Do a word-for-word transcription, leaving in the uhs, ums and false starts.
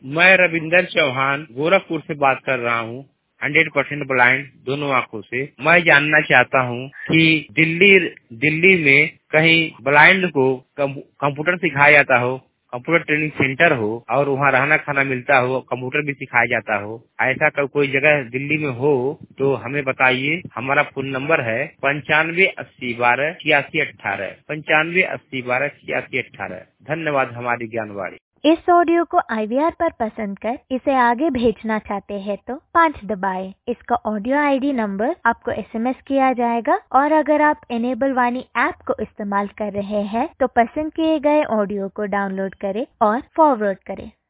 मैं रविंदर चौहान गोरखपुर से बात कर रहा हूँ। हंड्रेड परसेंट ब्लाइंड, दोनों आंखों से। मैं जानना चाहता हूँ कि दिल्ली दिल्ली में कहीं ब्लाइंड को कंप्यूटर सिखाया जाता हो, कंप्यूटर ट्रेनिंग सेंटर हो और वहाँ रहना खाना मिलता हो, कंप्यूटर भी सिखाया जाता हो, ऐसा का कोई जगह दिल्ली में हो तो हमें बताइए। हमारा फोन नंबर है पंचानवे अस्सी बारह छियासी अट्ठारह पंचानवे अस्सी बारह छियासी अट्ठारह। धन्यवाद हमारी ज्ञानवाणी। इस ऑडियो को आई वी आर पर पसंद कर इसे आगे भेजना चाहते हैं तो पाँच दबाएं। इसका ऑडियो आई डी नंबर आपको एस एम एस किया जाएगा और अगर आप इनेबल वाणी ऐप को इस्तेमाल कर रहे हैं तो पसंद किए गए ऑडियो को डाउनलोड करें और फॉरवर्ड करें।